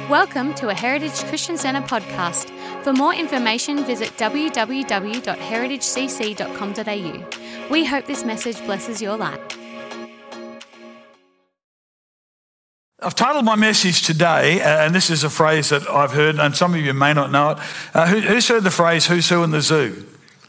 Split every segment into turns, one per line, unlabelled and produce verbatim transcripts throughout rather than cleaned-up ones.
Welcome to a Heritage Christian Centre podcast. For more information, visit w w w dot heritage c c dot com dot a u. We hope this message blesses your life.
I've titled my message today, and this is a phrase that I've heard, and some of you may not know it. Uh, who, who's heard the phrase, who's who in the zoo?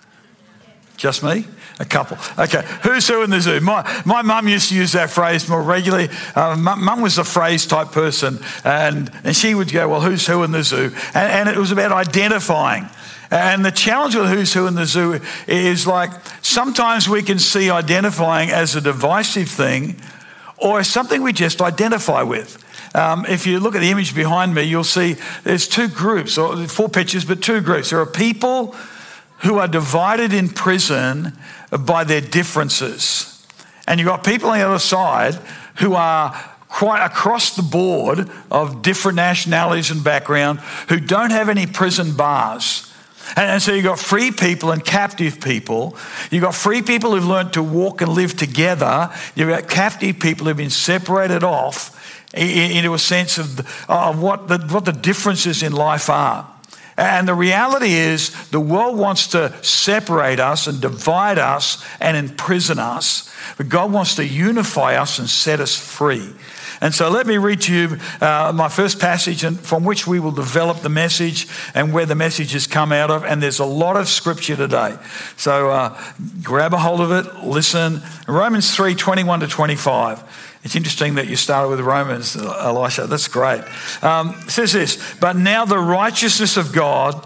Just me? A couple. Okay, who's who in the zoo? My my mum used to use that phrase more regularly. Uh, mum was a phrase type person, and, and she would go, well, who's who in the zoo? And, and it was about identifying. And the challenge with who's who in the zoo is like sometimes we can see identifying as a divisive thing or something we just identify with. Um, if you look at the image behind me, you'll see there's two groups, or four pictures, but two groups. There are people who are divided in prison by their differences. And you've got people on the other side who are quite across the board of different nationalities and background who don't have any prison bars. And, and so you've got free people and captive people. You've got free people who've learned to walk and live together. You've got captive people who've been separated off into a sense of, of what, the, what the differences in life are. And the reality is the world wants to separate us and divide us and imprison us. But God wants to unify us and set us free. And so let me read to you uh, my first passage and from which we will develop the message and where the message has come out of. And there's a lot of scripture today. So uh, grab a hold of it, listen. Romans three, twenty-one to twenty-five. It's interesting that you started with Romans, Elisha. That's great. Um, it says this, but now the righteousness of God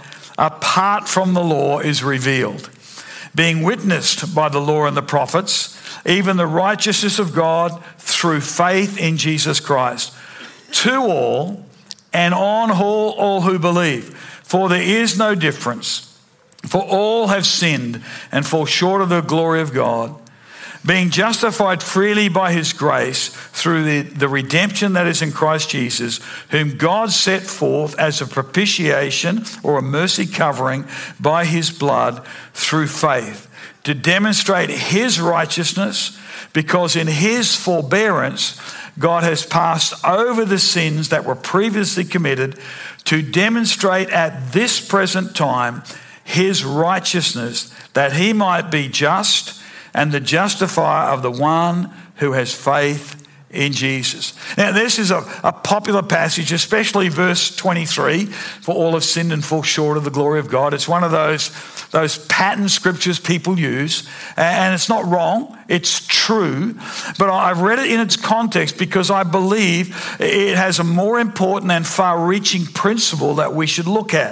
apart from the law is revealed, being witnessed by the law and the prophets, even the righteousness of God through faith in Jesus Christ, to all and on all, all who believe. For there is no difference, for all have sinned and fall short of the glory of God, being justified freely by his grace through the, the redemption that is in Christ Jesus, whom God set forth as a propitiation or a mercy covering by his blood through faith, to demonstrate his righteousness, because in his forbearance God has passed over the sins that were previously committed, to demonstrate at this present time his righteousness, that he might be just and the justifier of the one who has faith in Jesus. Now, this is a, a popular passage, especially verse twenty-three, for all have sinned and fall short of the glory of God. It's one of those, those pattern scriptures people use, and it's not wrong, it's true, but I've read it in its context because I believe it has a more important and far-reaching principle that we should look at.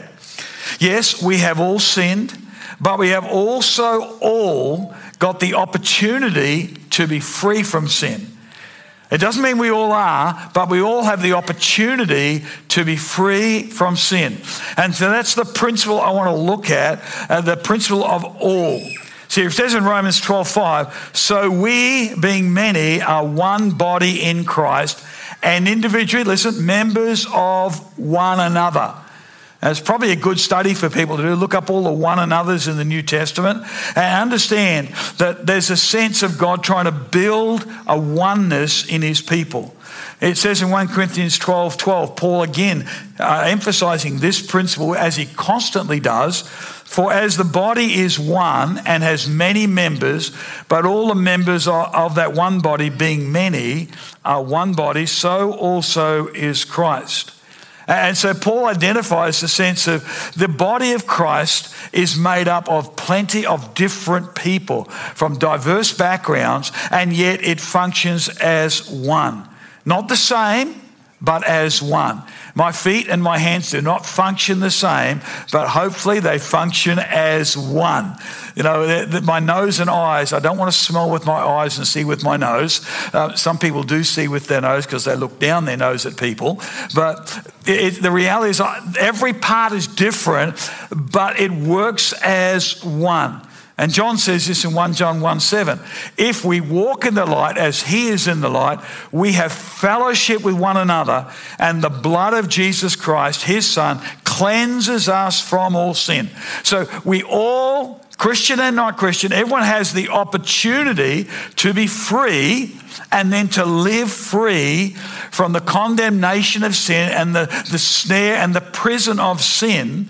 Yes, we have all sinned, but we have also all got the opportunity to be free from sin. It doesn't mean we all are, but we all have the opportunity to be free from sin. And so that's the principle I want to look at, uh, the principle of all. See, it says in Romans twelve five, so we, being many, are one body in Christ, and individually, listen, members of one another. And it's probably a good study for people to do. Look up all the one another's in the New Testament and understand that there's a sense of God trying to build a oneness in his people. It says in First Corinthians twelve twelve, Paul again uh, emphasizing this principle as he constantly does. For as the body is one and has many members, but all the members are, of that one body being many are one body, so also is Christ. And so Paul identifies the sense of the body of Christ is made up of plenty of different people from diverse backgrounds, and yet it functions as one. Not the same, but as one. My feet and my hands do not function the same, but hopefully they function as one. You know, the, the, my nose and eyes, I don't want to smell with my eyes and see with my nose. Uh, some people do see with their nose because they look down their nose at people. But it, it, the reality is every part is different, but it works as one. And John says this in First John one seven, if we walk in the light as he is in the light, we have fellowship with one another, and the blood of Jesus Christ, his son, cleanses us from all sin. So we all Christian and not Christian, everyone has the opportunity to be free and then to live free from the condemnation of sin and the, the snare and the prison of sin,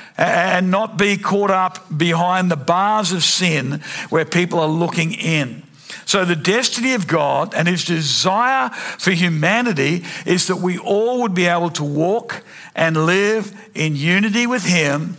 and not be caught up behind the bars of sin where people are looking in. So the destiny of God and his desire for humanity is that we all would be able to walk and live in unity with him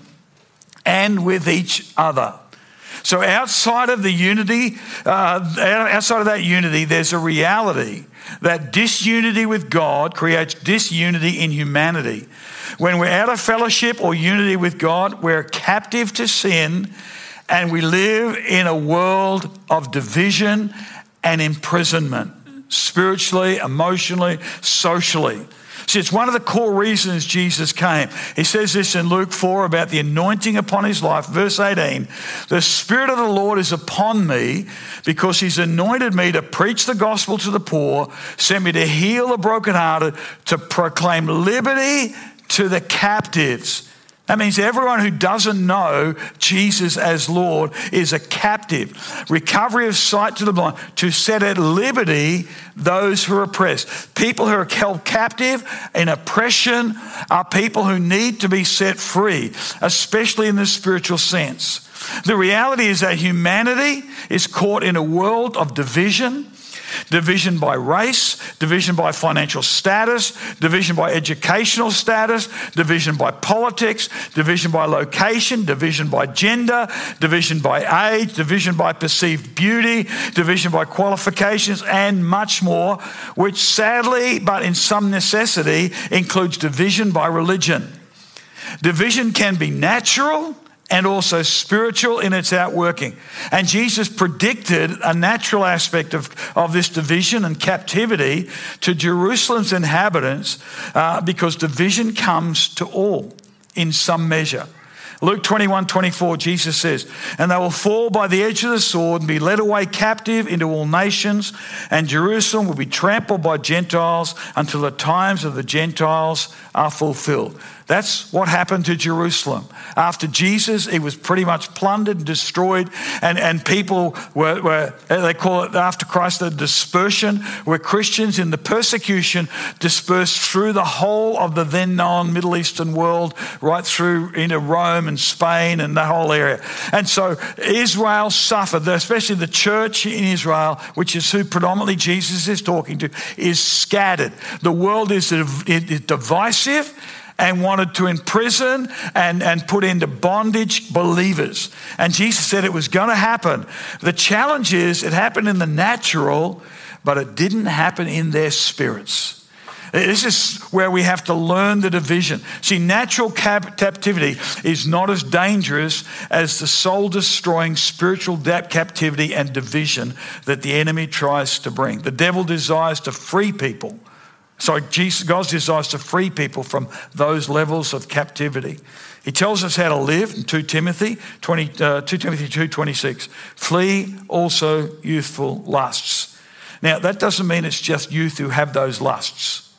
and with each other. So outside of the unity, uh, outside of that unity, there's a reality that disunity with God creates disunity in humanity. When we're out of fellowship or unity with God, we're captive to sin, and we live in a world of division and imprisonment, spiritually, emotionally, socially. See, it's one of the core reasons Jesus came. He says this in Luke four about the anointing upon his life. Verse eighteen, the Spirit of the Lord is upon me because he's anointed me to preach the gospel to the poor, sent me to heal the brokenhearted, to proclaim liberty to the captives. That means everyone who doesn't know Jesus as Lord is a captive. Recovery of sight to the blind, to set at liberty those who are oppressed. People who are held captive in oppression are people who need to be set free, especially in the spiritual sense. The reality is that humanity is caught in a world of division. Division by race, division by financial status, division by educational status, division by politics, division by location, division by gender, division by age, division by perceived beauty, division by qualifications, and much more, which sadly, but in some necessity, includes division by religion. Division can be natural and also spiritual in its outworking. And Jesus predicted a natural aspect of, of this division and captivity to Jerusalem's inhabitants uh, because division comes to all in some measure. Luke twenty-one twenty-four, Jesus says, and they will fall by the edge of the sword and be led away captive into all nations, and Jerusalem will be trampled by Gentiles until the times of the Gentiles are fulfilled. That's what happened to Jerusalem. After Jesus, it was pretty much plundered and destroyed, and, and people were, were, they call it after Christ, the dispersion, where Christians in the persecution dispersed through the whole of the then known Middle Eastern world, right through into Rome and Spain and that whole area. And so Israel suffered, especially the church in Israel, which is who predominantly Jesus is talking to, is scattered. The world is, is divisive and wanted to imprison and, and put into bondage believers. And Jesus said it was going to happen. The challenge is it happened in the natural, but it didn't happen in their spirits. This is where we have to learn the division. See, natural cap- captivity is not as dangerous as the soul-destroying spiritual captivity and division that the enemy tries to bring. The devil desires to free people. So Jesus, God desires to free people from those levels of captivity. He tells us how to live in Second Timothy, twenty, uh, Second Timothy two twenty-six. Flee also youthful lusts. Now, that doesn't mean it's just youth who have those lusts.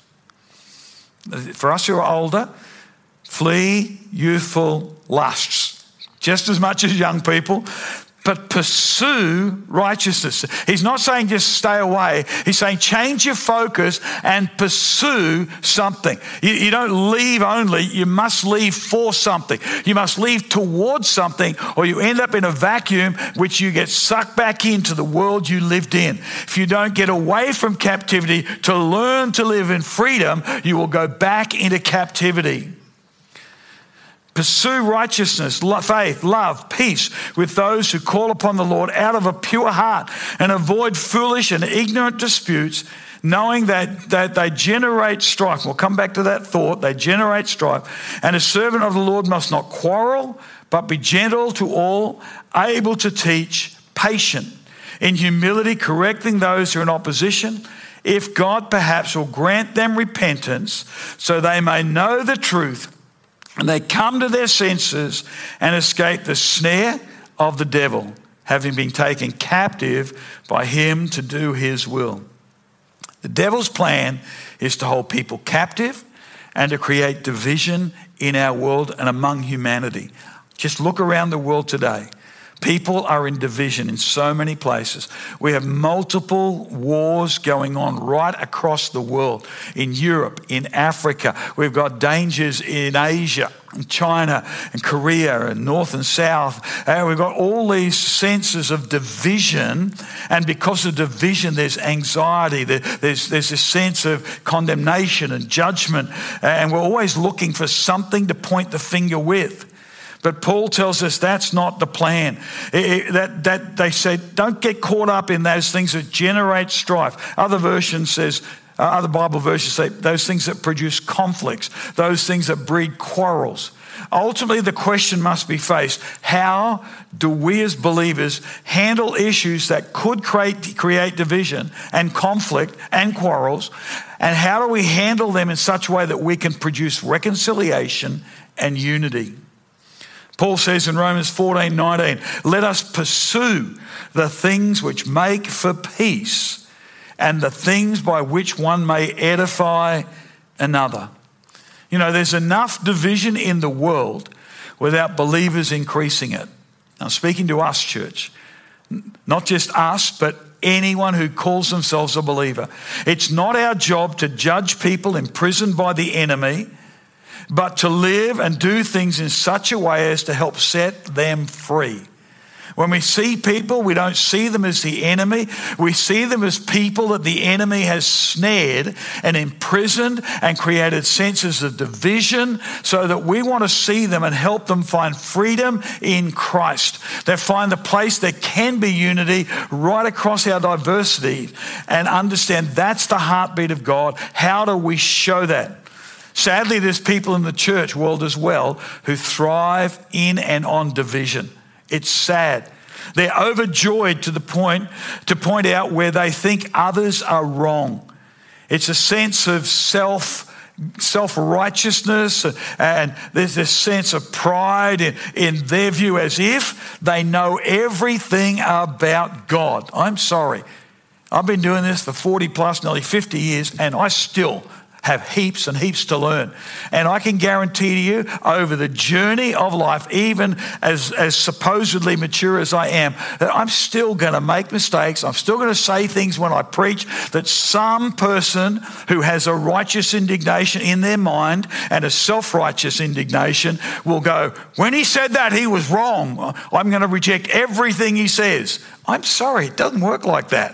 For us who are older, flee youthful lusts. Just as much as young people. But pursue righteousness. He's not saying just stay away. He's saying change your focus and pursue something. You, you don't leave only, you must leave for something. You must leave towards something, or you end up in a vacuum which you get sucked back into the world you lived in. If you don't get away from captivity to learn to live in freedom, you will go back into captivity. Pursue righteousness, faith, love, peace with those who call upon the Lord out of a pure heart, and avoid foolish and ignorant disputes, knowing that, that they generate strife. We'll come back to that thought. They generate strife. And a servant of the Lord must not quarrel, but be gentle to all, able to teach, patient, in humility correcting those who are in opposition, if God perhaps will grant them repentance so they may know the truth, and they come to their senses and escape the snare of the devil, having been taken captive by him to do his will. The devil's plan is to hold people captive and to create division in our world and among humanity. Just look around the world today. People are in division in so many places. We have multiple wars going on right across the world, in Europe, in Africa. We've got dangers in Asia, in China, and Korea, and North and South. And we've got all these senses of division. And because of division, there's anxiety. There's, there's a sense of condemnation and judgment. And we're always looking for something to point the finger with. But Paul tells us that's not the plan. It, it, that, that they say, don't get caught up in those things that generate strife. Other versions says, uh, other Bible versions say those things that produce conflicts, those things that breed quarrels. Ultimately, the question must be faced: how do we as believers handle issues that could create, create division and conflict and quarrels? And how do we handle them in such a way that we can produce reconciliation and unity? Paul says in Romans fourteen nineteen, let us pursue the things which make for peace and the things by which one may edify another. You know, there's enough division in the world without believers increasing it. Now, speaking to us, church, not just us, but anyone who calls themselves a believer. It's not our job to judge people imprisoned by the enemy, but to live and do things in such a way as to help set them free. When we see people, we don't see them as the enemy. We see them as people that the enemy has snared and imprisoned and created senses of division, so that we want to see them and help them find freedom in Christ. They find the place there can be unity right across our diversity, and understand that's the heartbeat of God. How do we show that? Sadly, there's people in the church world as well who thrive in and on division. It's sad. They're overjoyed to the point to point out where they think others are wrong. It's a sense of self, self-righteousness, and there's this sense of pride in, in their view, as if they know everything about God. I'm sorry. I've been doing this for forty plus, nearly fifty years, and I still have heaps and heaps to learn. And I can guarantee to you, over the journey of life, even as, as supposedly mature as I am, that I'm still going to make mistakes. I'm still going to say things when I preach that some person who has a righteous indignation in their mind and a self-righteous indignation will go, when he said that, he was wrong. I'm going to reject everything he says. I'm sorry, it doesn't work like that.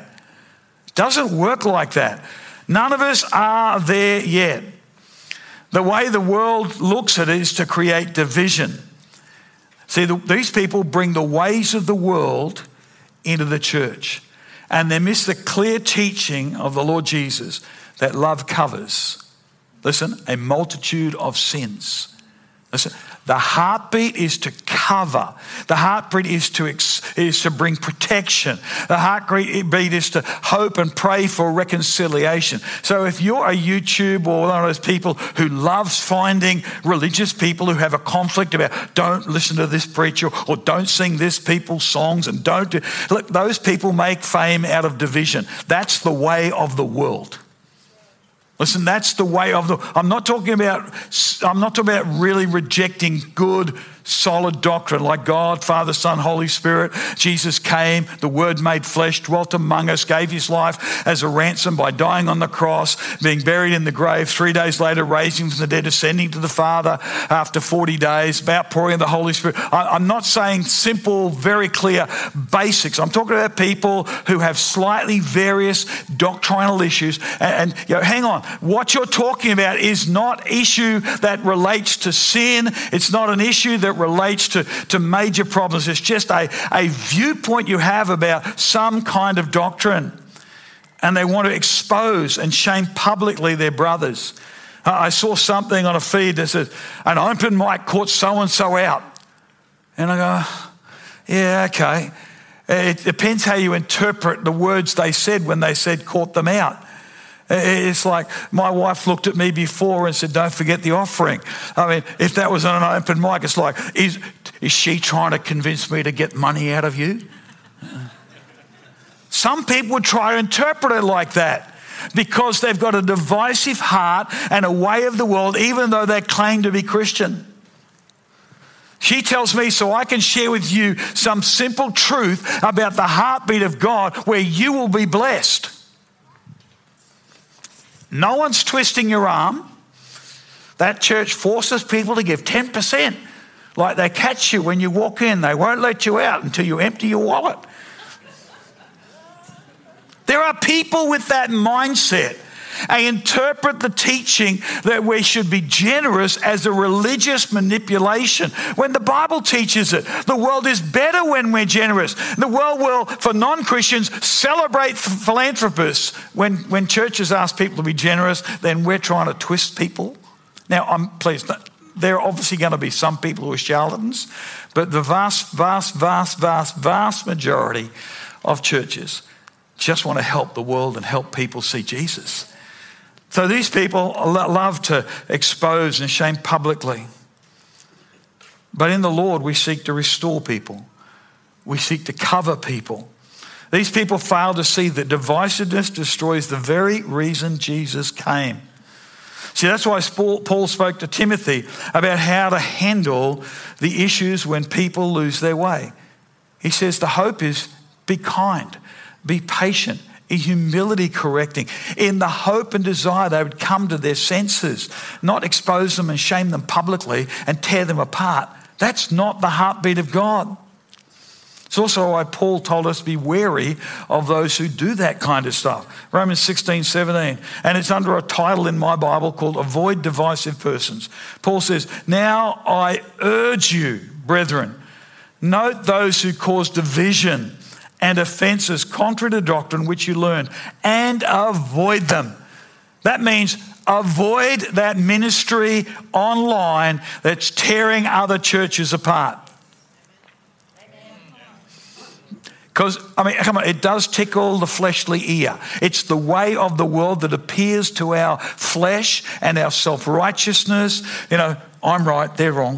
It doesn't work like that. None of us are there yet. The way the world looks at it is to create division. See, the, these people bring the ways of the world into the church, and they miss the clear teaching of the Lord Jesus that love covers, listen, a multitude of sins. Listen, the heartbeat is to cover. The heartbeat is to is to bring protection. The heartbeat is to hope and pray for reconciliation. So if you're a YouTube or one of those people who loves finding religious people who have a conflict about don't listen to this preacher or don't sing this people's songs and don't do, look, those people make fame out of division. That's the way of the world. Listen, that's the way of the, I'm not talking about, I'm not talking about really rejecting good, solid doctrine like God, Father, Son, Holy Spirit. Jesus came, the Word made flesh, dwelt among us, gave his life as a ransom by dying on the cross, being buried in the grave, three days later raising from the dead, ascending to the Father after forty days, about pouring the Holy Spirit. I'm not saying simple, very clear basics. I'm talking about people who have slightly various doctrinal issues. And, and you know, hang on, what you're talking about is not issue that relates to sin. It's not an issue that relates to, to major problems. It's just a, a viewpoint you have about some kind of doctrine, and they want to expose and shame publicly their brothers. I saw something on a feed that says, an open mic caught so-and-so out. And I go, yeah, okay. It depends how you interpret the words they said when they said caught them out. It's like my wife looked at me before and said, don't forget the offering. I mean, if that was on an open mic, it's like, is, is she trying to convince me to get money out of you? Some people would try to interpret it like that because they've got a divisive heart and a way of the world, even though they claim to be Christian. She tells me so I can share with you some simple truth about the heartbeat of God where you will be blessed. No one's twisting your arm. That church forces people to give ten percent. Like they catch you when you walk in. They won't let you out until you empty your wallet. There are people with that mindset. They interpret the teaching that we should be generous as a religious manipulation, when the Bible teaches it. The world is better when we're generous. The world will, for non-Christians, celebrate philanthropists. When, when churches ask people to be generous, then we're trying to twist people. Now, I'm please, there are obviously going to be some people who are charlatans, but the vast, vast, vast, vast, vast majority of churches just want to help the world and help people see Jesus. So these people love to expose and shame publicly. But in the Lord, we seek to restore people. We seek to cover people. These people fail to see that divisiveness destroys the very reason Jesus came. See, that's why Paul spoke to Timothy about how to handle the issues when people lose their way. He says the hope is be kind, be patient, in humility correcting, in the hope and desire they would come to their senses, not expose them and shame them publicly and tear them apart. That's not the heartbeat of God. It's also why Paul told us to be wary of those who do that kind of stuff. Romans sixteen, seventeen. And it's under a title in my Bible called Avoid Divisive Persons. Paul says, now I urge you, brethren, note those who cause division and offences contrary to doctrine which you learned, and avoid them. That means avoid that ministry online that's tearing other churches apart. Because, I mean, come on, it does tickle the fleshly ear. It's the way of the world that appears to our flesh and our self-righteousness. You know, I'm right, they're wrong.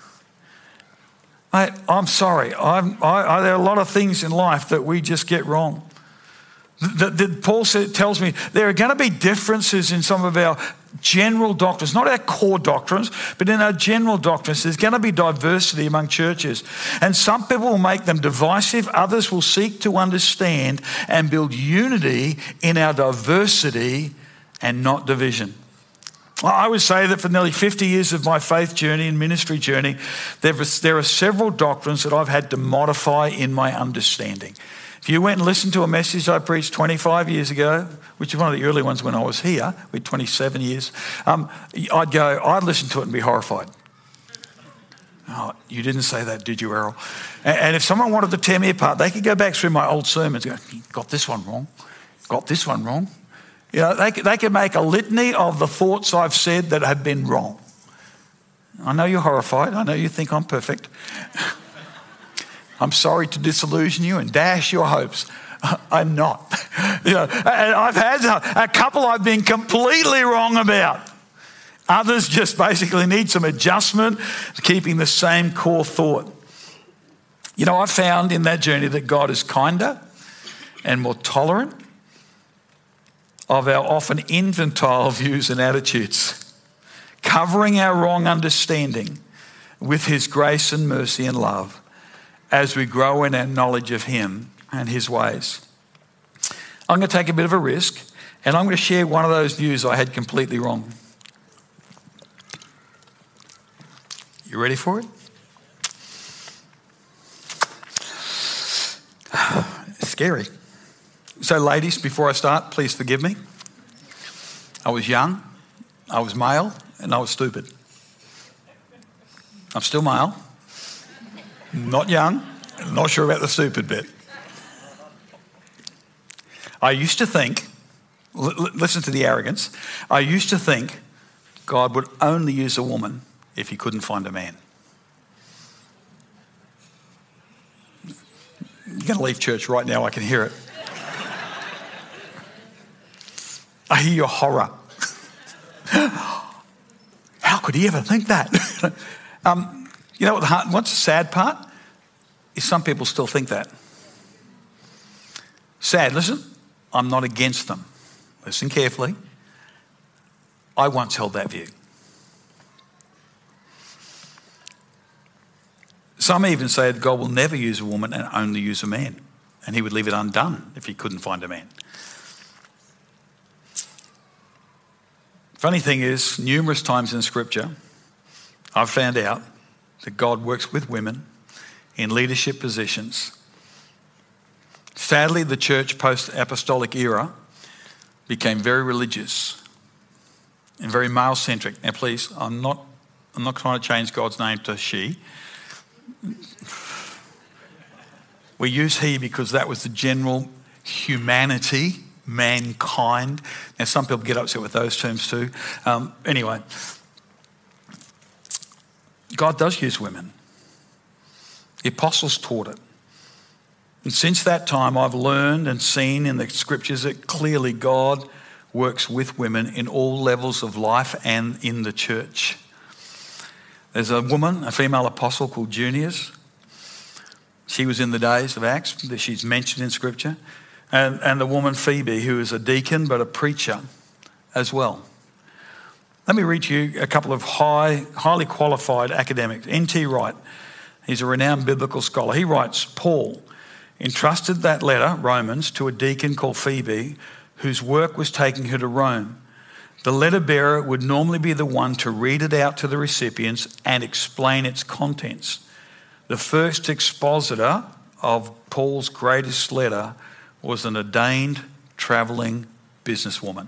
Mate, I'm sorry. I'm, I, I, there are a lot of things in life that we just get wrong. The, the, Paul said, tells me there are going to be differences in some of our general doctrines, not our core doctrines, but in our general doctrines. There's going to be diversity among churches. And some people will make them divisive. Others will seek to understand and build unity in our diversity and not division. I would say that for nearly fifty years of my faith journey and ministry journey, there are several doctrines that I've had to modify in my understanding. If you went and listened to a message I preached twenty-five years ago, which is one of the early ones when I was here, with twenty-seven years, um, I'd go, I'd listen to it and be horrified. Oh, you didn't say that, did you, Errol? And, and if someone wanted to tear me apart, they could go back through my old sermons and go, got this one wrong, got this one wrong. You know, they, they could make a litany of the thoughts I've said that have been wrong. I know you're horrified. I know you think I'm perfect. I'm sorry to disillusion you and dash your hopes. I'm not. You know, and I've had a, a couple I've been completely wrong about. Others just basically need some adjustment, keeping the same core thought. You know, I've found in that journey that God is kinder and more tolerant of our often infantile views and attitudes, covering our wrong understanding with his grace and mercy and love as we grow in our knowledge of him and his ways. I'm going to take a bit of a risk, and I'm going to share one of those views I had completely wrong. You ready for it? It's scary. So ladies, before I start, please forgive me. I was young, I was male, and I was stupid. I'm still male, not young, not sure about the stupid bit. I used to think, l- listen to the arrogance, I used to think God would only use a woman if he couldn't find a man. You're going to leave church right now, I can hear it. I hear your horror. How could he ever think that? um, you know what the hard, what's the sad part? Is some people still think that. Sad, listen, I'm not against them. Listen carefully. I once held that view. Some even say that God will never use a woman and only use a man, and he would leave it undone if he couldn't find a man. Funny thing is, numerous times in Scripture, I've found out that God works with women in leadership positions. Sadly, the church post-apostolic era became very religious and very male-centric. Now, please, I'm not, I'm not trying to change God's name to she. We use he because that was the general humanity, mankind. Now, some people get upset with those terms too. Um, anyway, God does use women. The apostles taught it. And since that time, I've learned and seen in the scriptures that clearly God works with women in all levels of life and in the church. There's a woman, a female apostle called Junius. She was in the days of Acts that she's mentioned in scripture. And, and the woman Phoebe, who is a deacon but a preacher as well. Let me read you a couple of high, highly qualified academics. N T Wright, he's a renowned biblical scholar. He writes, Paul entrusted that letter, Romans, to a deacon called Phoebe, whose work was taking her to Rome. The letter bearer would normally be the one to read it out to the recipients and explain its contents. The first expositor of Paul's greatest letter was an ordained travelling businesswoman.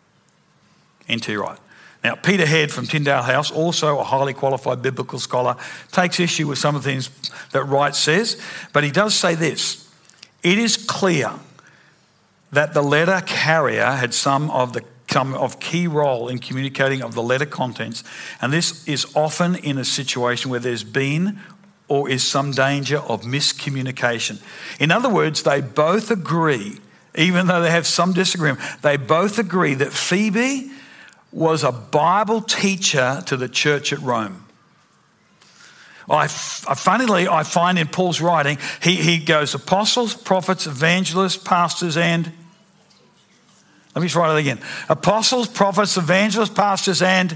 N T Wright. Now, Peter Head from Tyndale House, also a highly qualified biblical scholar, takes issue with some of the things that Wright says, but he does say this: it is clear that the letter carrier had some of the some of key role in communicating of the letter contents, and this is often in a situation where there's been or is some danger of miscommunication. In other words, they both agree, even though they have some disagreement, they both agree that Phoebe was a Bible teacher to the church at Rome. I, funnily, I find in Paul's writing, he, he goes apostles, prophets, evangelists, pastors, and... Let me try that again. Apostles, prophets, evangelists, pastors, and...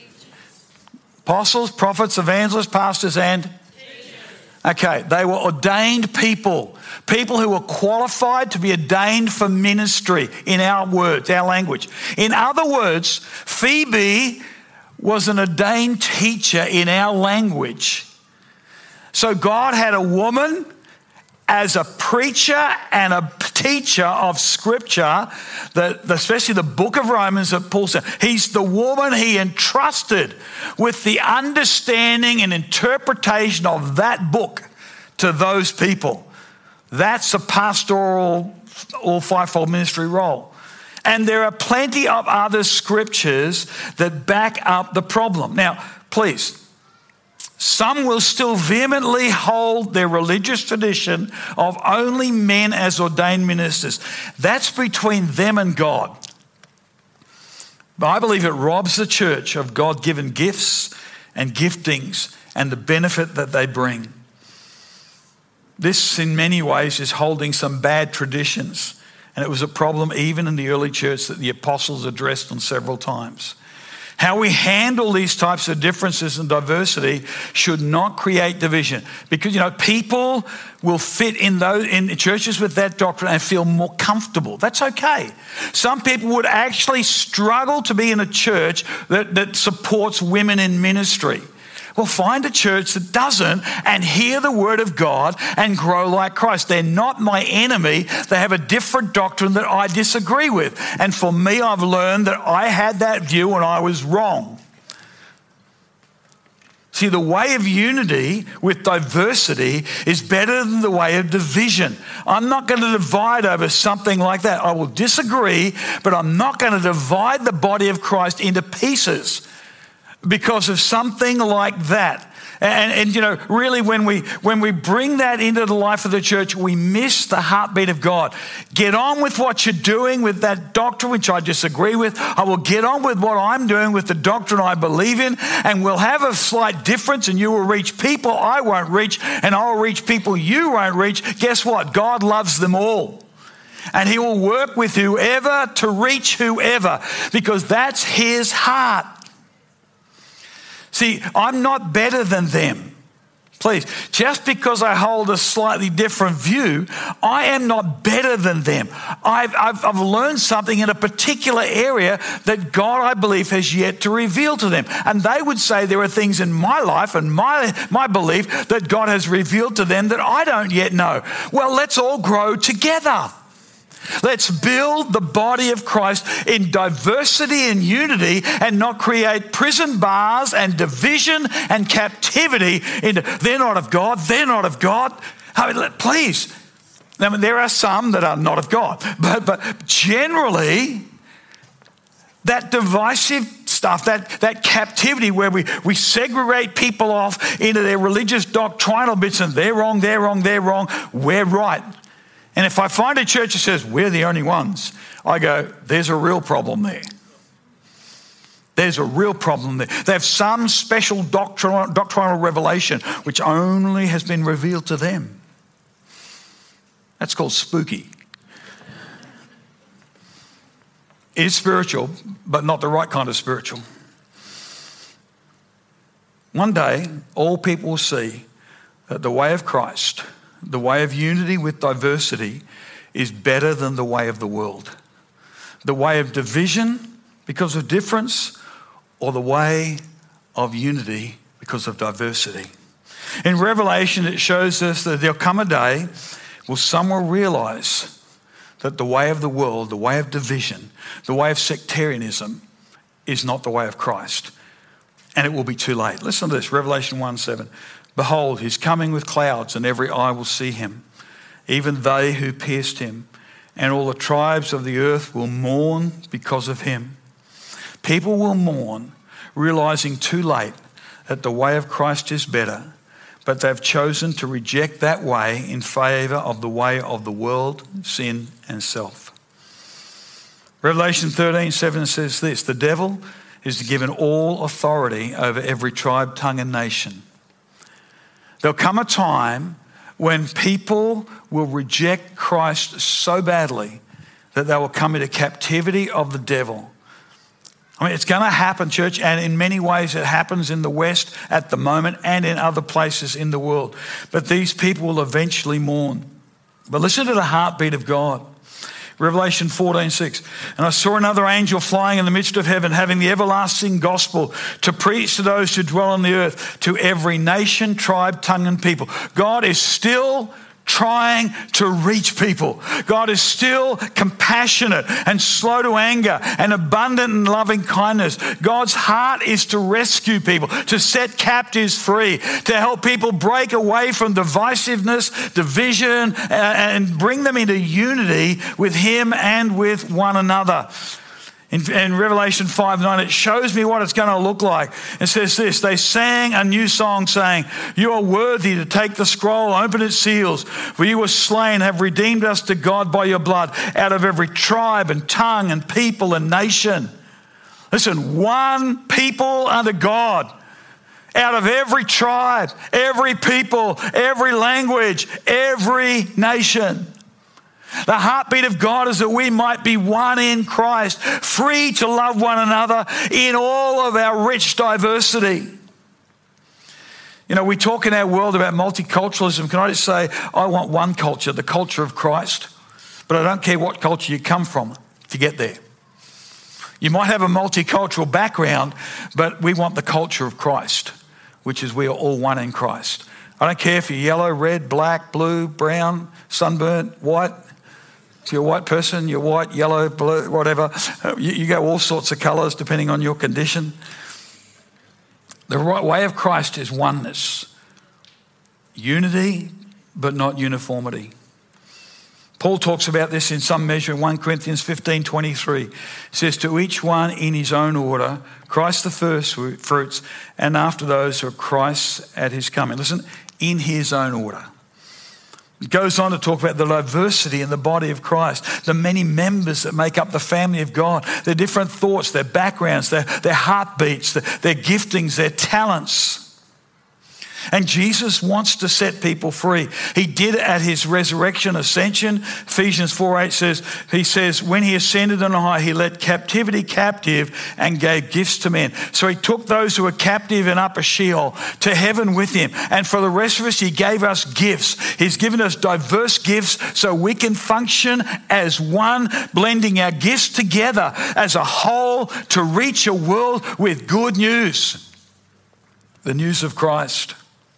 Apostles, prophets, evangelists, pastors, and... Okay, they were ordained people, people who were qualified to be ordained for ministry in our words, our language. In other words, Phoebe was an ordained teacher in our language. So God had a woman as a preacher and a teacher of Scripture, the, especially the book of Romans that Paul said. He's the woman he entrusted with the understanding and interpretation of that book to those people. That's a pastoral or fivefold ministry role. And there are plenty of other scriptures that back up the problem. Now, please, some will still vehemently hold their religious tradition of only men as ordained ministers. That's between them and God. But I believe it robs the church of God-given gifts and giftings and the benefit that they bring. This, in many ways, is holding some bad traditions. And it was a problem even in the early church that the apostles addressed on several times. How we handle these types of differences and diversity should not create division. Because, you know, people will fit in those in churches with that doctrine and feel more comfortable. That's okay. Some people would actually struggle to be in a church that, that supports women in ministry. Well, find a church that doesn't and hear the word of God and grow like Christ. They're not my enemy. They have a different doctrine that I disagree with. And for me, I've learned that I had that view and I was wrong. See, the way of unity with diversity is better than the way of division. I'm not going to divide over something like that. I will disagree, but I'm not going to divide the body of Christ into pieces because of something like that. And, and you know, really when we when we bring that into the life of the church, we miss the heartbeat of God. Get on with what you're doing with that doctrine, which I disagree with. I will get on with what I'm doing with the doctrine I believe in, and we'll have a slight difference, and you will reach people I won't reach, and I'll reach people you won't reach. Guess what? God loves them all. And he will work with whoever to reach whoever, because that's his heart. See, I'm not better than them. Please, just because I hold a slightly different view, I am not better than them. I've, I've, I've learned something in a particular area that God, I believe, has yet to reveal to them. And they would say there are things in my life and my, my belief that God has revealed to them that I don't yet know. Well, let's all grow together. Let's build the body of Christ in diversity and unity and not create prison bars and division and captivity. Into, they're not of God. They're not of God. I mean, please. I mean, there are some that are not of God. But, but generally, that divisive stuff, that, that captivity where we, we segregate people off into their religious doctrinal bits and they're wrong, they're wrong, they're wrong, we're right. And if I find a church that says, we're the only ones, I go, there's a real problem there. There's a real problem there. They have some special doctrinal, doctrinal revelation which only has been revealed to them. That's called spooky. It is spiritual, but not the right kind of spiritual. One day, all people will see that the way of Christ, the way of unity with diversity, is better than the way of the world. The way of division because of difference, or the way of unity because of diversity. In Revelation, it shows us that there'll come a day where some will realize that the way of the world, the way of division, the way of sectarianism is not the way of Christ. And it will be too late. Listen to this, Revelation one seven. Behold, he's coming with clouds, and every eye will see him, even they who pierced him, and all the tribes of the earth will mourn because of him. People will mourn, realizing too late that the way of Christ is better, but they've chosen to reject that way in favor of the way of the world, sin, and self. Revelation thirteen seven says this, the devil is given all authority over every tribe, tongue, and nation. There'll come a time when people will reject Christ so badly that they will come into captivity of the devil. I mean, it's going to happen, church, and in many ways it happens in the West at the moment and in other places in the world. But these people will eventually mourn. But listen to the heartbeat of God. Revelation fourteen six. And I saw another angel flying in the midst of heaven, having the everlasting gospel to preach to those who dwell on the earth, to every nation, tribe, tongue, and people. God is still trying to reach people. God is still compassionate and slow to anger and abundant in loving kindness. God's heart is to rescue people, to set captives free, to help people break away from divisiveness, division, and bring them into unity with him and with one another. In, in Revelation five nine, it shows me what it's going to look like. It says this, they sang a new song saying, you are worthy to take the scroll, open its seals, for you were slain, have redeemed us to God by your blood, out of every tribe and tongue and people and nation. Listen, one people under God, out of every tribe, every people, every language, every nation. The heartbeat of God is that we might be one in Christ, free to love one another in all of our rich diversity. You know, we talk in our world about multiculturalism. Can I just say, I want one culture, the culture of Christ, but I don't care what culture you come from to get there. You might have a multicultural background, but we want the culture of Christ, which is we are all one in Christ. I don't care if you're yellow, red, black, blue, brown, sunburnt, white. If you're a white person, you're white, yellow, blue, whatever. You, you go all sorts of colours depending on your condition. The right way of Christ is oneness. Unity, but not uniformity. Paul talks about this in some measure in First Corinthians fifteen twenty-three. It says, to each one in his own order, Christ the first fruits, and after those who are Christ's at his coming. Listen, in his own order. It goes on to talk about the diversity in the body of Christ, the many members that make up the family of God, their different thoughts, their backgrounds, their, their heartbeats, their, their giftings, their talents. And Jesus wants to set people free. He did it at his resurrection, ascension. Ephesians four eight says, he says, when he ascended on high, he led captivity captive and gave gifts to men. So he took those who were captive in upper Sheol to heaven with him. And for the rest of us, he gave us gifts. He's given us diverse gifts so we can function as one, blending our gifts together as a whole to reach a world with good news. The news of Christ.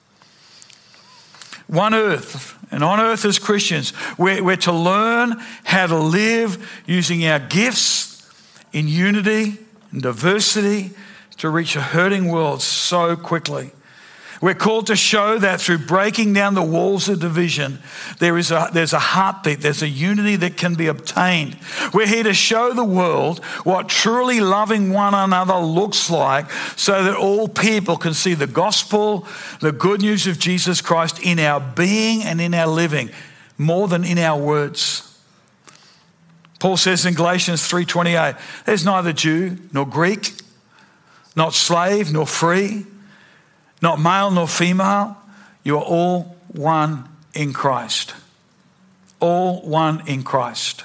One earth, and on earth as Christians, we're, we're to learn how to live using our gifts in unity and diversity to reach a hurting world so quickly. We're called to show that through breaking down the walls of division, there is a, there's a heartbeat, there's a unity that can be obtained. We're here to show the world what truly loving one another looks like so that all people can see the gospel, the good news of Jesus Christ in our being and in our living, more than in our words. Paul says in Galatians three twenty-eight, there's neither Jew nor Greek, not slave nor free, not male nor female, you are all one in Christ. All one in Christ.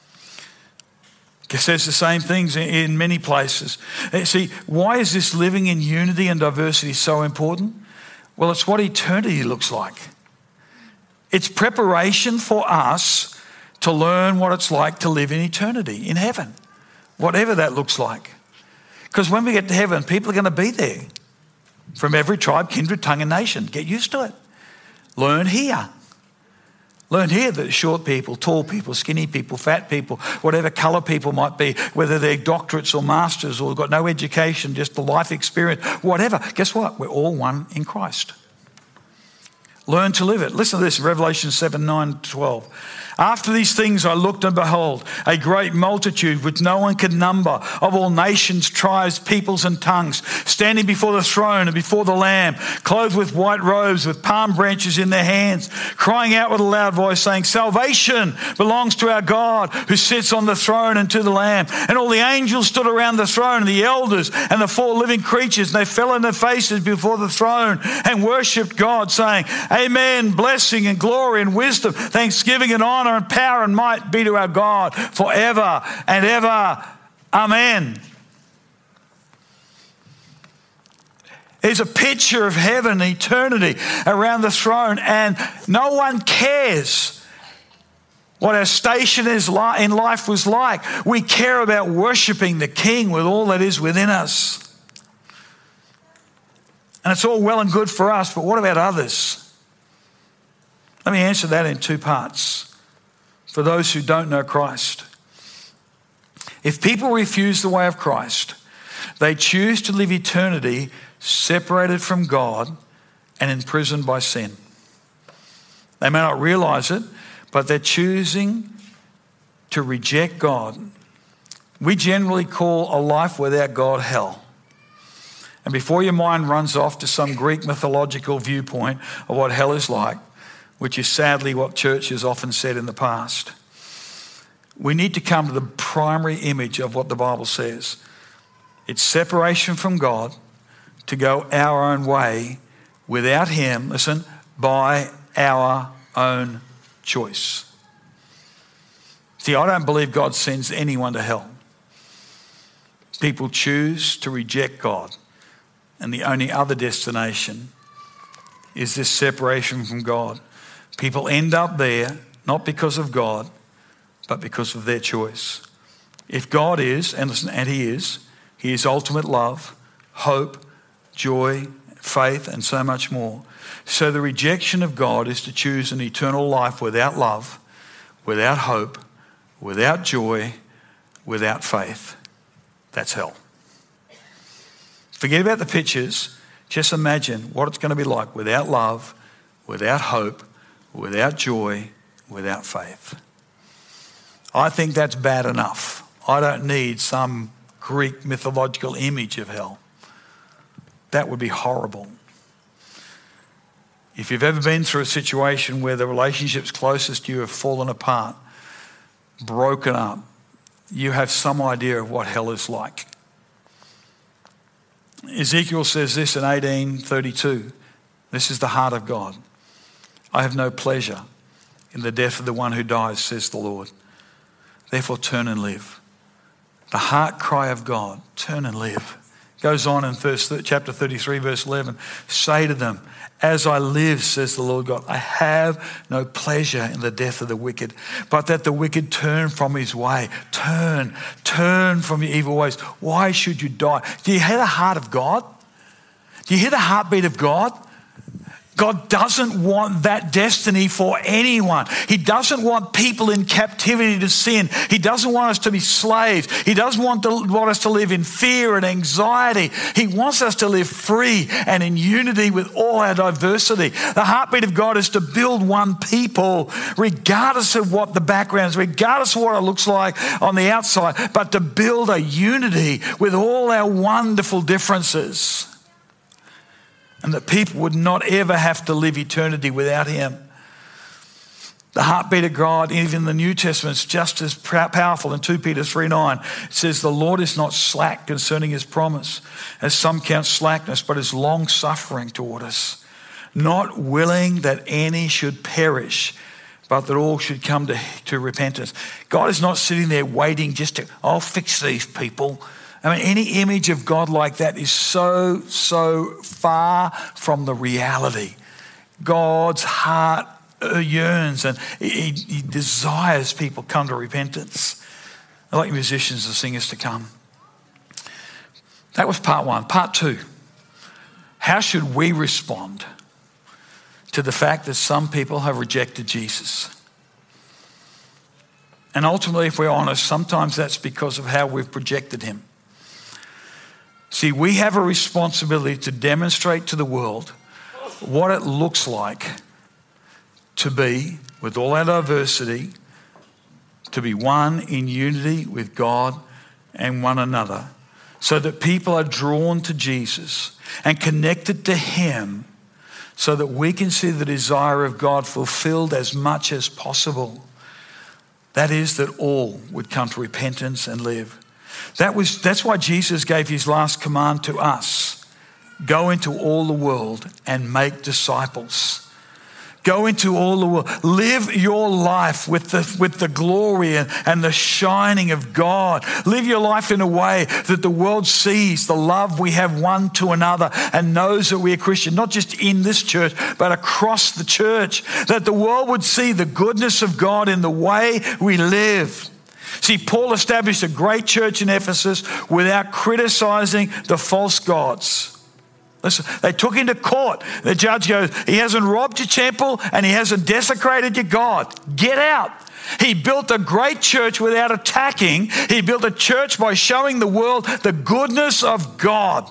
It says the same things in many places. See, why is this living in unity and diversity so important? Well, it's what eternity looks like. It's preparation for us to learn what it's like to live in eternity, in heaven, whatever that looks like. Because when we get to heaven, people are going to be there. From every tribe, kindred, tongue and nation. Get used to it. Learn here. Learn here that short people, tall people, skinny people, fat people, whatever colour people might be, whether they're doctorates or masters or got no education, just the life experience, whatever. Guess what? We're all one in Christ. Learn to live it. Listen to this, Revelation seven, nine, twelve. After these things I looked and behold, a great multitude which no one could number of all nations, tribes, peoples and tongues, standing before the throne and before the Lamb, clothed with white robes, with palm branches in their hands, crying out with a loud voice, saying, salvation belongs to our God who sits on the throne and to the Lamb. And all the angels stood around the throne, and the elders and the four living creatures, and they fell on their faces before the throne and worshipped God, saying, Amen, blessing and glory and wisdom, thanksgiving and honor and power and might be to our God forever and ever. Amen. There's a picture of heaven, eternity around the throne, and no one cares what our station is in life was like. We care about worshiping the King with all that is within us. And it's all well and good for us, but what about others? Let me answer that in two parts. For those who don't know Christ, if people refuse the way of Christ, they choose to live eternity separated from God and imprisoned by sin. They may not realize it, but they're choosing to reject God. We generally call a life without God hell. And before your mind runs off to some Greek mythological viewpoint of what hell is like, which is sadly what church has often said in the past, we need to come to the primary image of what the Bible says. It's separation from God to go our own way without Him, listen, by our own choice. See, I don't believe God sends anyone to hell. People choose to reject God, and the only other destination is this separation from God. People end up there, not because of God, but because of their choice. If God is, and listen, and He is, He is ultimate love, hope, joy, faith, and so much more. So the rejection of God is to choose an eternal life without love, without hope, without joy, without faith. That's hell. Forget about the pictures. Just imagine what it's going to be like without love, without hope, without joy, without faith. I think that's bad enough. I don't need some Greek mythological image of hell. That would be horrible. If you've ever been through a situation where the relationships closest to you have fallen apart, broken up, you have some idea of what hell is like. Ezekiel says this in eighteen thirty-two. This is the heart of God. I have no pleasure in the death of the one who dies, says the Lord. Therefore turn and live. The heart cry of God, turn and live. Goes on in verse, chapter thirty-three, verse eleven. Say to them, as I live, says the Lord God, I have no pleasure in the death of the wicked, but that the wicked turn from his way. Turn, turn from your evil ways. Why should you die? Do you hear the heart of God? Do you hear the heartbeat of God? God doesn't want that destiny for anyone. He doesn't want people in captivity to sin. He doesn't want us to be slaves. He doesn't want, to, want us to live in fear and anxiety. He wants us to live free and in unity with all our diversity. The heartbeat of God is to build one people, regardless of what the background is, regardless of what it looks like on the outside, but to build a unity with all our wonderful differences. And that people would not ever have to live eternity without him. The heartbeat of God, even in the New Testament, is just as powerful. In two Peter three nine, it says, the Lord is not slack concerning his promise, as some count slackness, but is long-suffering toward us, not willing that any should perish, but that all should come to, to repentance. God is not sitting there waiting just to, I'll fix these people. I mean, any image of God like that is so, so far from the reality. God's heart yearns and he, he desires people come to repentance. I'd like musicians and singers to come. That was part one. Part two, how should we respond to the fact that some people have rejected Jesus? And ultimately, if we're honest, sometimes that's because of how we've projected him. See, we have a responsibility to demonstrate to the world what it looks like to be, with all our diversity, to be one in unity with God and one another, so that people are drawn to Jesus and connected to him, so that we can see the desire of God fulfilled as much as possible. That is, that all would come to repentance and live. That was, that's why Jesus gave his last command to us. Go into all the world and make disciples. Go into all the world. Live your life with the, with the glory and, and the shining of God. Live your life in a way that the world sees the love we have one to another and knows that we are Christian, not just in this church, but across the church. That the world would see the goodness of God in the way we live. See, Paul established a great church in Ephesus without criticizing the false gods. Listen, they took him to court. The judge goes, he hasn't robbed your temple and he hasn't desecrated your God. Get out. He built a great church without attacking. He built a church by showing the world the goodness of God.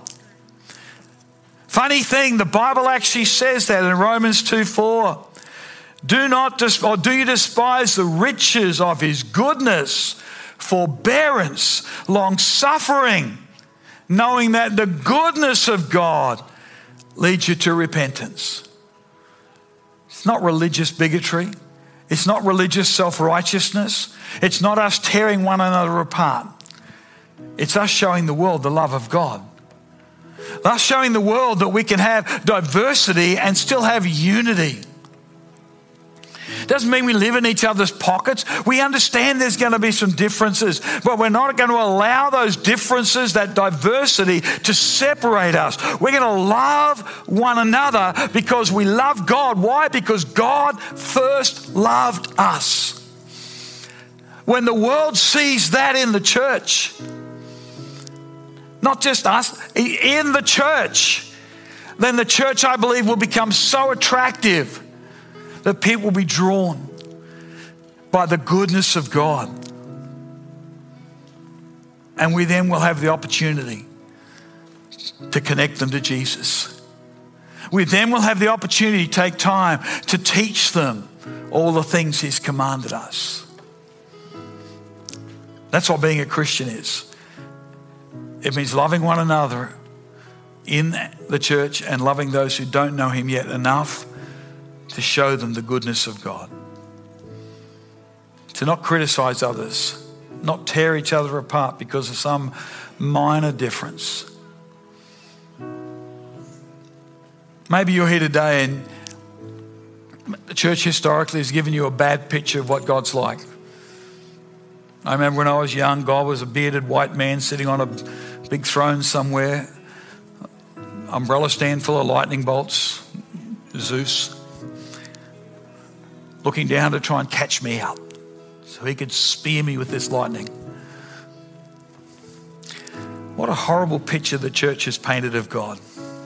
Funny thing, the Bible actually says that in Romans two four. Do not dis- or do you despise the riches of his goodness, forbearance, long-suffering, knowing that the goodness of God leads you to repentance. It's not religious bigotry. It's not religious self-righteousness. It's not us tearing one another apart. It's us showing the world the love of God. Us showing the world that we can have diversity and still have unity. Doesn't mean we live in each other's pockets. We understand there's going to be some differences, but we're not going to allow those differences, that diversity, to separate us. We're going to love one another because we love God. Why? Because God first loved us. When the world sees that in the church, not just us, in the church, then the church, I believe, will become so attractive that people will be drawn by the goodness of God. And we then will have the opportunity to connect them to Jesus. We then will have the opportunity to take time to teach them all the things he's commanded us. That's what being a Christian is. It means loving one another in the church and loving those who don't know him yet enough to show them the goodness of God. To not criticize others, not tear each other apart because of some minor difference. Maybe you're here today and the church historically has given you a bad picture of what God's like. I remember when I was young, God was a bearded white man sitting on a big throne somewhere, umbrella stand full of lightning bolts, Zeus, looking down to try and catch me out so he could spear me with this lightning. What a horrible picture the church has painted of God.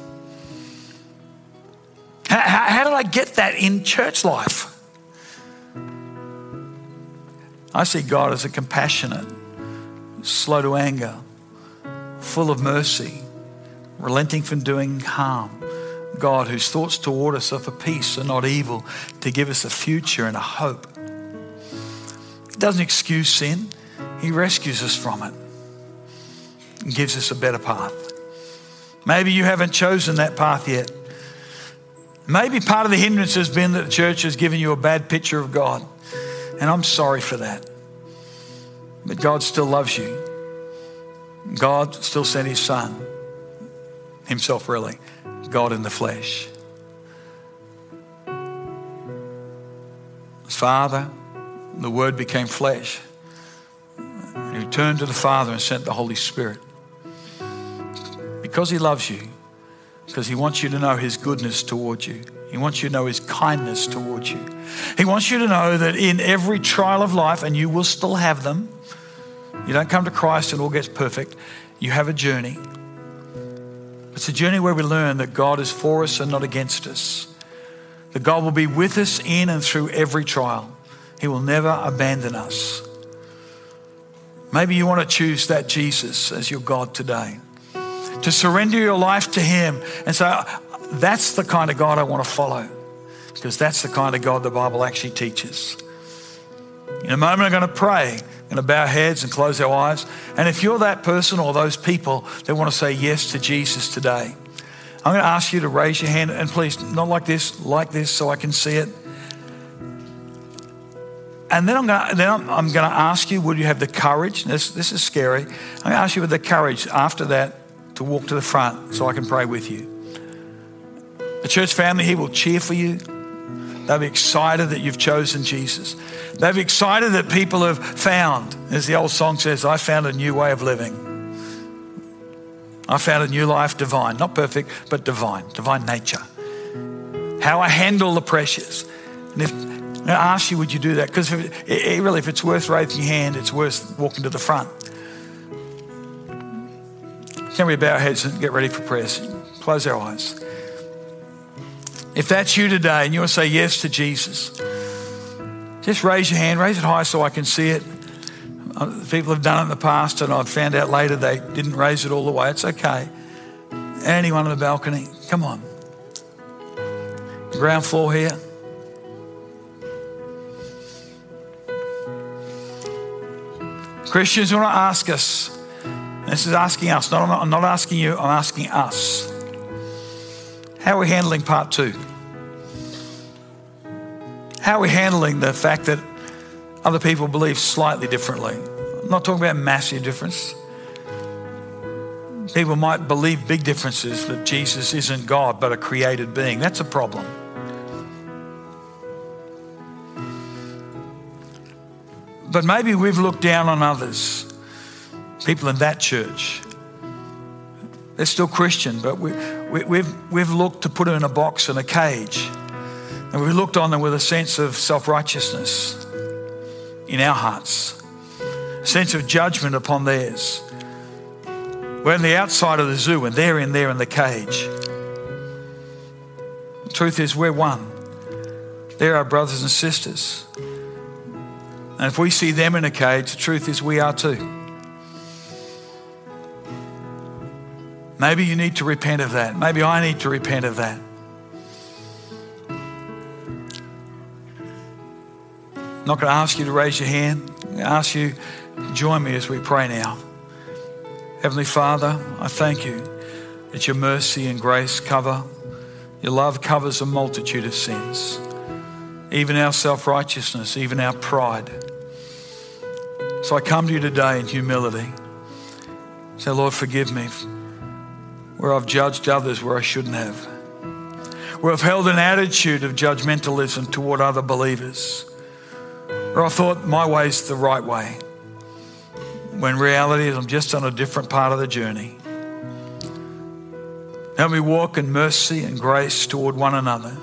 How, how, how did I get that in church life? I see God as a compassionate, slow to anger, full of mercy, relenting from doing harm. God whose thoughts toward us are for peace and not evil, to give us a future and a hope. He doesn't excuse sin. He rescues us from it and gives us a better path. Maybe you haven't chosen that path yet. Maybe part of the hindrance has been that the church has given you a bad picture of God. And I'm sorry for that. But God still loves you. God still sent his son, himself really, God in the flesh. His Father, the Word became flesh. And he returned to the Father and sent the Holy Spirit. Because he loves you, because he wants you to know his goodness towards you. He wants you to know his kindness towards you. He wants you to know that in every trial of life, and you will still have them, you don't come to Christ and all gets perfect. You have a journey. It's a journey where we learn that God is for us and not against us. That God will be with us in and through every trial. He will never abandon us. Maybe you want to choose that Jesus as your God today. To surrender your life to him and say, that's the kind of God I want to follow, because that's the kind of God the Bible actually teaches. In a moment, I'm going to pray. I'm going to bow our heads and close our eyes. And if you're that person or those people that want to say yes to Jesus today, I'm going to ask you to raise your hand, and please, not like this, like this, so I can see it. And then I'm going to, then I'm, I'm going to ask you, would you have the courage? This, this is scary. I'm going to ask you with the courage after that to walk to the front so I can pray with you. The church family here will cheer for you. They'll be excited that you've chosen Jesus. They'll be excited that people have found, as the old song says, I found a new way of living. I found a new life, divine, not perfect, but divine, divine nature. How I handle the pressures. And if I'm going to ask you, would you do that? Because if it, it, really, if it's worth raising your hand, it's worth walking to the front. Can we bow our heads and get ready for prayers? Close our eyes. If that's you today and you want to say yes to Jesus, just raise your hand, raise it high so I can see it. People have done it in the past and I've found out later they didn't raise it all the way. It's okay. Anyone on the balcony, come on. Ground floor here. Christians want to ask us, this is asking us, not, I'm not asking you, I'm asking us. How are we handling part two? How are we handling the fact that other people believe slightly differently? I'm not talking about massive difference. People might believe big differences, that Jesus isn't God but a created being. That's a problem. But maybe we've looked down on others, people in that church. They're still Christian, but we, we, we've, we've looked to put them in a box and a cage. And we've looked on them with a sense of self-righteousness in our hearts, a sense of judgment upon theirs. We're on the outside of the zoo and they're in there in the cage. The truth is we're one. They're our brothers and sisters. And if we see them in a cage, the truth is we are too. Maybe you need to repent of that. Maybe I need to repent of that. I'm not going to ask you to raise your hand. I'm going to ask you to join me as we pray now. Heavenly Father, I thank you that your mercy and grace cover, your love covers a multitude of sins, even our self-righteousness, even our pride. So I come to you today in humility. Say, Lord, forgive me where I've judged others where I shouldn't have. where I've held an attitude of judgmentalism toward other believers, or I thought my way's the right way, when reality is I'm just on a different part of the journey. Help me walk in mercy and grace toward one another.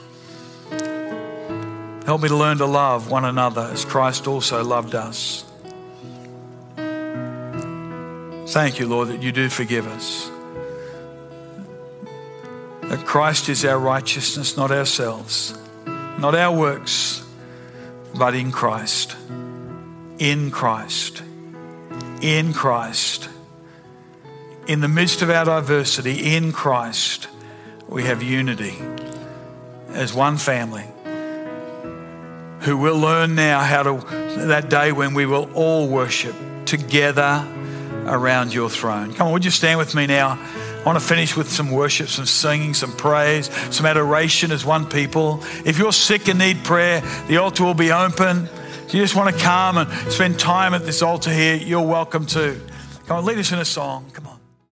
Help me to learn to love one another as Christ also loved us. Thank you, Lord, that you do forgive us. That Christ is our righteousness, not ourselves, not our works, but in Christ. In Christ. In Christ. In the midst of our diversity, in Christ, we have unity as one family who will learn now how to, that day when we will all worship together around your throne. Come on, would you stand with me now? I want to finish with some worship, some singing, some praise, some adoration as one people. If you're sick and need prayer, the altar will be open. If you just want to come and spend time at this altar here, you're welcome to. Come on, lead us in a song. Come on.